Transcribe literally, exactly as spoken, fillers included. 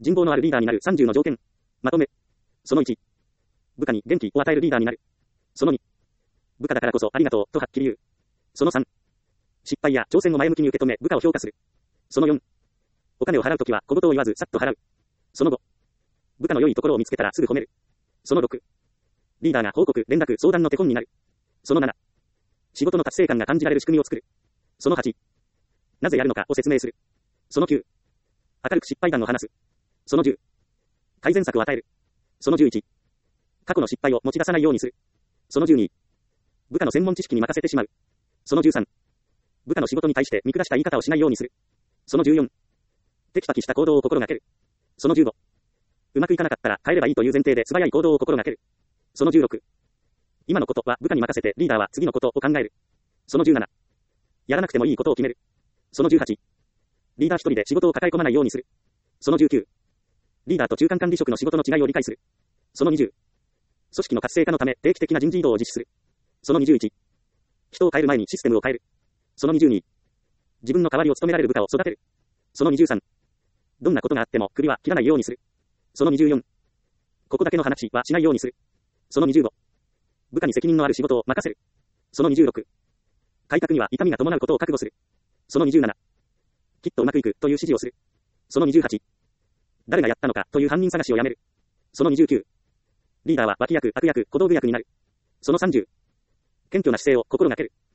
人望のあるリーダーになるさんじゅうの条件。まとめ。そのいち。部下に元気を与えるリーダーになる。そのに。部下だからこそありがとうとはっきり言う。そのさん。失敗や挑戦を前向きに受け止め部下を評価する。そのよん。お金を払うときは小言を言わずさっと払う。そのご。部下の良いところを見つけたらすぐ褒める。そのろく。リーダーが報告、連絡、相談の手本になる。そのなな。仕事の達成感が感じられる仕組みを作る。そのはち。なぜやるのかを説明する。そのきゅう。明るく失敗談を話す。そのじゅう。改善策を与える。そのじゅういち。過去の失敗を持ち出さないようにする。そのじゅうに。部下の専門知識に任せてしまう。そのじゅうさん。部下の仕事に対して見下した言い方をしないようにする。そのじゅうよん。テキパキした行動を心がける。そのじゅうご。うまくいかなかったら変えればいいという前提で素早い行動を心がける。そのじゅうろく。今のことは部下に任せてリーダーは次のことを考える。そのじゅうなな。やらなくてもいいことを決める。そのじゅうはち。リーダー一人で仕事を抱え込まないようにする。そのじゅうきゅう。リーダーと中間管理職の仕事の違いを理解する。そのにじゅう。組織の活性化のため定期的な人事異動を実施する。そのにじゅういち。人を変える前にシステムを変える。そのにじゅうに。自分の代わりを務められる部下を育てる。そのにじゅうさん。どんなことがあっても首は切らないようにする。そのにじゅうよん。ここだけの話はしないようにする。そのにじゅうご。部下に責任のある仕事を任せる。そのにじゅうろく。改革には痛みが伴うことを覚悟する。そのにじゅうなな。きっとうまくいくという指示をする。そのにじゅうはち。誰がやったのかという犯人探しをやめる。そのにじゅうきゅう。リーダーは脇役、悪役、小道具役になる。そのさんじゅう。謙虚な姿勢を心がける。